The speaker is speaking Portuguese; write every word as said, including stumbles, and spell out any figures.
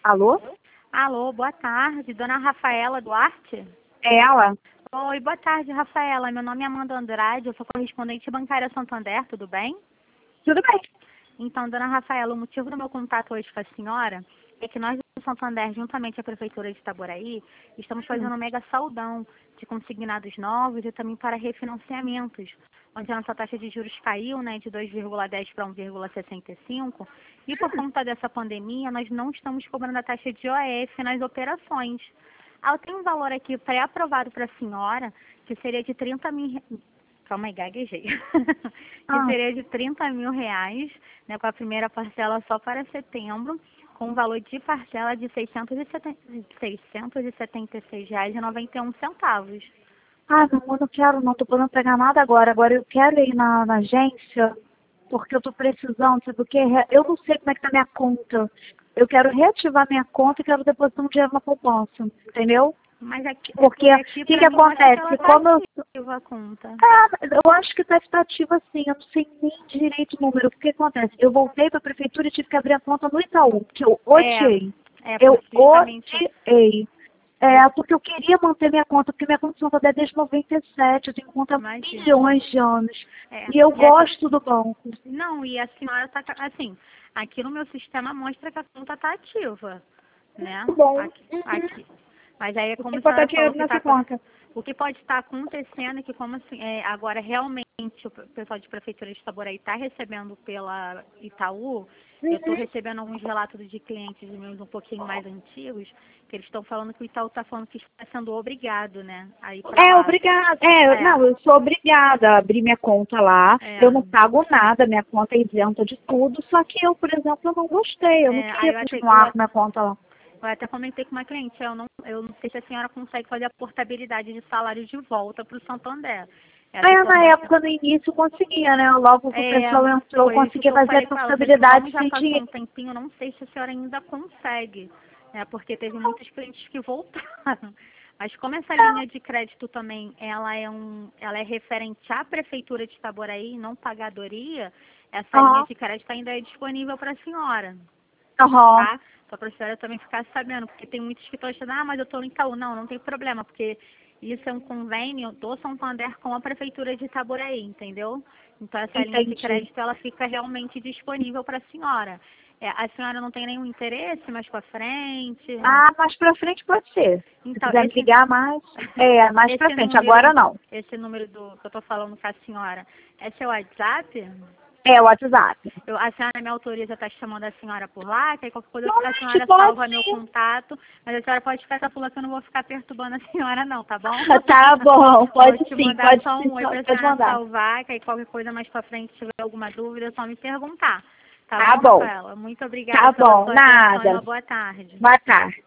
Alô? Alô, boa tarde. Dona Rafaela Duarte? É ela? Oi, boa tarde, Rafaela. Meu nome é Amanda Andrade, eu sou correspondente bancária Santander, tudo bem? Tudo bem. Então, dona Rafaela, o motivo do meu contato hoje com a senhora é que nós do Santander, juntamente à Prefeitura de Itaboraí, estamos fazendo um mega saldão de consignados novos e também para refinanciamentos, onde a nossa taxa de juros caiu, né, de dois vírgula dez para um vírgula sessenta e cinco, e por conta dessa pandemia, nós não estamos cobrando a taxa de O F nas operações. Ah, eu tenho um valor aqui pré-aprovado para a senhora, que seria de trinta mil... re- Calma aí, gaguejei. que Ah. seria de trinta mil reais, né, com a primeira parcela só para setembro, com um valor de parcela de seiscentos e setenta e seis reais e noventa e um centavos. Ah, meu amor, não quero não, tô podendo pegar nada agora. Agora eu quero ir na, na agência, porque eu tô precisando, sabe o quê? Eu não sei como é que tá minha conta. Eu quero reativar minha conta e quero depositar um dinheiro na poupança, entendeu? Mas aqui, Porque porque o aqui que, para que mim mostra que ela acontece? está Como eu. ativa a conta. É, eu acho que está ativa sim, eu não sei nem direito o número. O que acontece? Eu voltei para a prefeitura e tive que abrir a conta no Itaú, que eu É, odiei. é Eu justamente. odiei. É, porque eu queria manter minha conta, porque minha conta de Santander é desde noventa e sete, eu tenho conta há Imagina. milhões de anos. É, E eu e aqui, gosto do banco. não, e a senhora está, assim, aqui no meu sistema mostra que a conta está ativa, né? Muito bom. Aqui, Uhum. aqui. Mas aí é Eu como tenho a que botar senhora falou dinheiro que nessa está... conta. O que pode estar acontecendo é que como assim, é, agora realmente o pessoal de Prefeitura de Itaboraí está recebendo pela Itaú, eu estou Uhum. recebendo alguns relatos de clientes meus um pouquinho mais antigos, que eles estão falando que o Itaú está falando que está sendo obrigado, né, a ir para É, lá. obrigada. É, É, não, eu sou obrigada a abrir minha conta lá. é, Eu não pago nada, minha conta é isenta de tudo. Só que eu, por exemplo, eu não gostei. Eu não é, aí queria eu até, eu continuar com minha conta lá. Eu até comentei com uma cliente, eu não, eu não sei se a senhora consegue fazer a portabilidade de salário de volta para o Santander. Essa É, na informação. época, no início, eu conseguia, né? Logo que o É, pessoal entrou, eu foi isso que conseguia eu fazer a falei com ela. Eu falei assim, como portabilidade já sem passou um dinheiro. tempinho, eu não sei se a senhora ainda consegue, né? Porque teve muitos clientes que voltaram. Mas como essa linha de crédito também, ela é um, ela é referente à prefeitura de Itaboraí, não pagadoria, essa linha Aham, de crédito ainda é disponível para a senhora. aham. Tá? Só para a senhora também ficar sabendo, porque tem muitos que estão achando, ah, mas eu estou no Itaú. Não, não tem problema, porque isso é um convênio do Santander com a Prefeitura de Itaboraí, entendeu? Então essa linha de Entendi. crédito, ela fica realmente disponível para a senhora. É, a senhora não tem nenhum interesse mais para frente? Ah, mais pra frente pode ser. Se Então, quiser me esse, ligar mais, é, mais pra esse frente. número, Agora não. esse número do que eu estou falando com a senhora, é seu WhatsApp? É o WhatsApp. Eu, a senhora me autoriza a estar chamando a senhora por lá, que aí qualquer coisa a Pode, senhora pode salva meu sim. contato, mas a senhora pode ficar tranquila que eu não vou ficar perturbando a senhora não, tá bom? Tá bom, Vou pode te sim, mandar pode só sim, um oi pra pode senhora mandar. salvar, que aí qualquer coisa mais pra frente, se tiver alguma dúvida, é só me perguntar. Tá Tá bom, bom, Rafaela? Muito obrigada tá pela bom, sua atenção e uma nada. boa tarde. Boa tarde.